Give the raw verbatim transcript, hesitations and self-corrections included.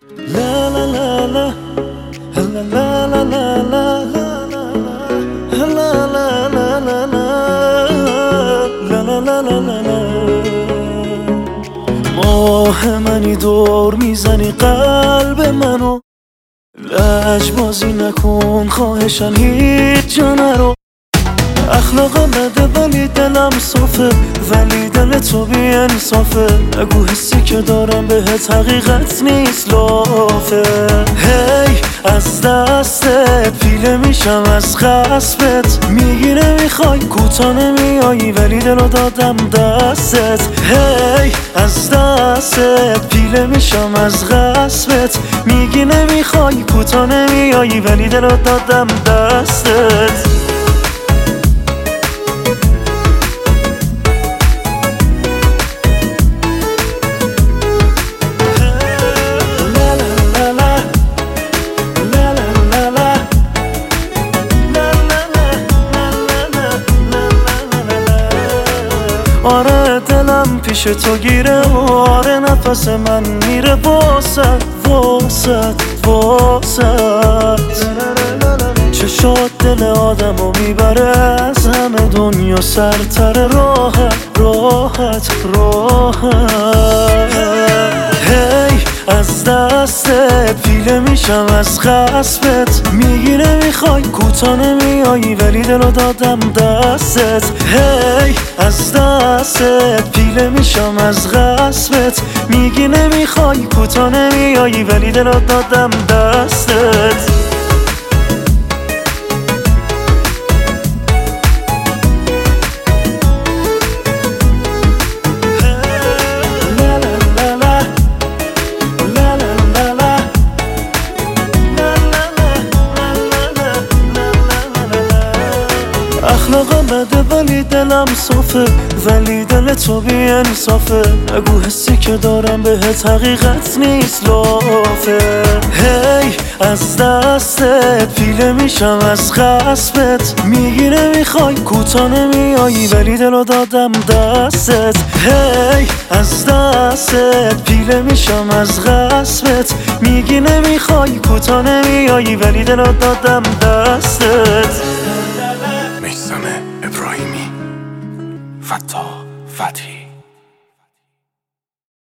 La la la la, la la la la la, la la la la la, la la la la la. ماه منی دور میزنی قلب منو، لجبازی نکن خواهشن هیچ جا نرو. اخلاقم بده ولی دلم صافه، ولی دل تو بی انصافه. نگو حسی که دارم بهت حقیقت نیست لافه. هی از دستت پیله میشم از خسبت، میگی نمیخوای کوتا نمیایی ولی دلو دادم دستت. هی از دستت پیله میشم از غصبت، میگی نمیخوای کوتا نمیایی ولی دلو دادم دستت. آره دلم پیش تو گیره، آره نفس من میره واسد واسد واسد. چشات دل آدمو میبره از همه دنیا سرتر، راحت راحت راحت. هی از دستت پیله میشم از خسبت، میگی نمیخوای کوتا نمیایی ولی دلو دادم دستت. هی از دستت پیله میشم از غصبت، میگی نمیخوای کوتا نمیایی ولی دلو دادم دستت. اخلاقم بده ولی دلم صافه، ولی دل تو بی انصافه. نگو حسی که دارم بهت حقیقت نیست لافه. هی از دستت پیله میشم از خسبت، میگی نمیخوای کوتا نمیایی ولی دلو دادم دستت. هی از دستت پیله میشم از غصبت، میگی نمیخوای کوتا نمیایی ولی دلو دادم دستت. میثم ابراهیمی، فتاح فتحی.